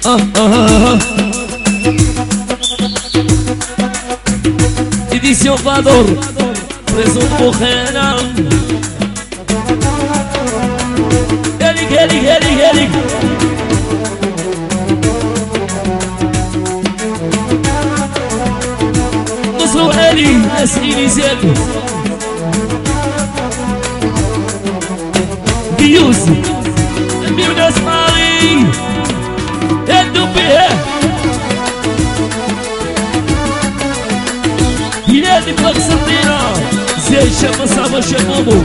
Édition Vador, présente Bokhana. هلك نصروا علي أسئلي زادوا بيوس أمير ناس ماري هدوا بها بلادي بلغسر دينا زي شاب صعبة شبابو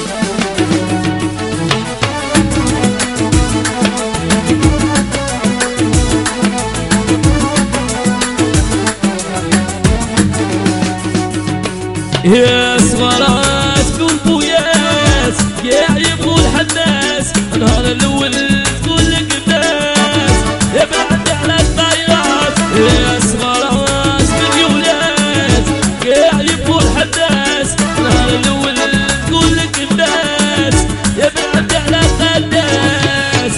يا صغارات بالبويات يا يبغوا الحناس النهار الاول تقول لك الناس ابعد على الطايرات يا صغارات باليولات يا يبغوا الحناس النهار الاول تقول لك الناس ابعد على الطايرات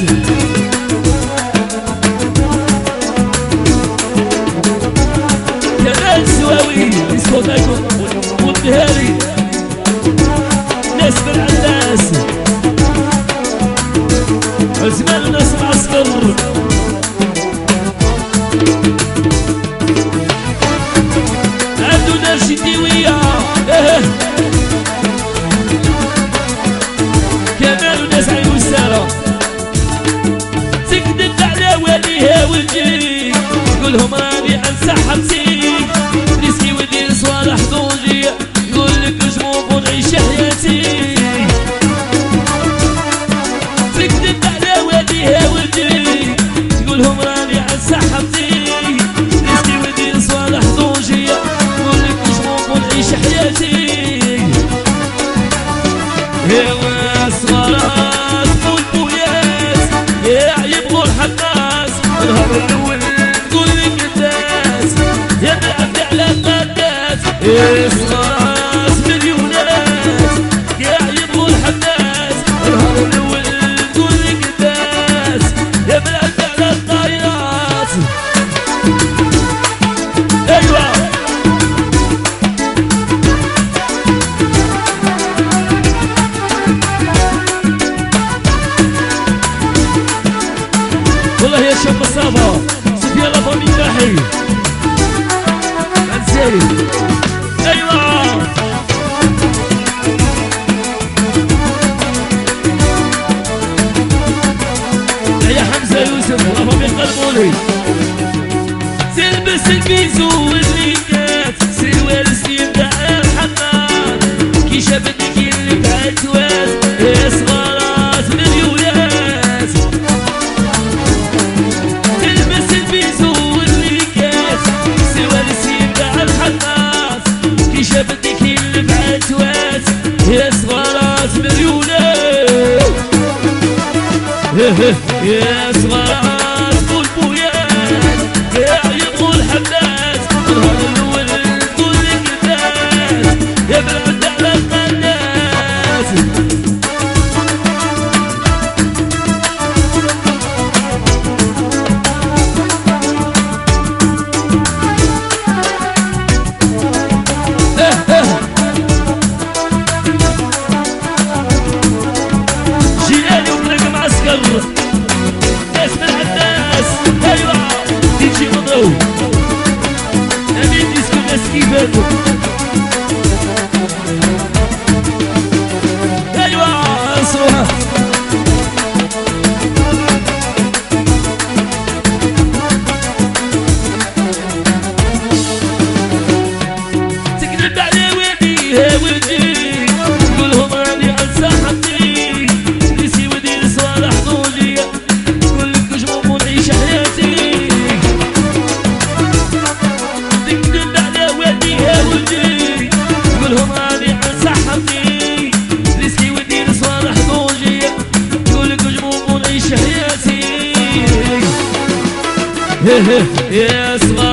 يا السواوي يسكتكم والدهاري ناس بالعلاس زمان ناس معسكر عندو ناس شديوية كمال وناس عين والسارة تكذب على واليها والجي تقولهم راني انسحبتي ريسكي ودير صوالح زوجي يقولك جموب ونعيش حياتي تكذب على والديها ولدي تقولهم راني انسحبتي ريسكي ودير صوالح زوجي يقولك جموب ونعيش حياتي يا صغارات والبويات يا يبغوا الحناس النهار الاول تقولك الناس يا بعد على القداس يا صغارات مليونات يا يبغوا الحناس النهار الاول تقولك الناس يا بعد على الطايرات ايوه والله يا شاب الصابة شوف يلا فامي تاحي انسي ايوه يا حمزة يوسف والله فامي قلبولي تلبس البيزو والليكات سروال سيب تاع الحمام كي شافتك اللي بعتواز يا صغارات مليونات تلبس البيزو والليكات سروال سيب تاع الحمام كي شافتك اللي بعتواز يا صغارات مليونات يا صغارات والبويات يا يبغوا الحناس النهار الاول تقولك الناس يا بالعد على القناس جيلاني وطريق معسكر ناس من الناس ايوه تيجي مضروب امين ديسكو ناس كيفاتو ايوه انصروها تكذب على والديها ولدي تقولهم راني انسحبتي ريسي ودير صوالح زوجي تقولك جموم ونعيش حياتي تكذب على والديها ولدي تقولهم راني انسحبتي ريسي ودير صوالح زوجي تقولك جموم ونعيش حياتي يا صغار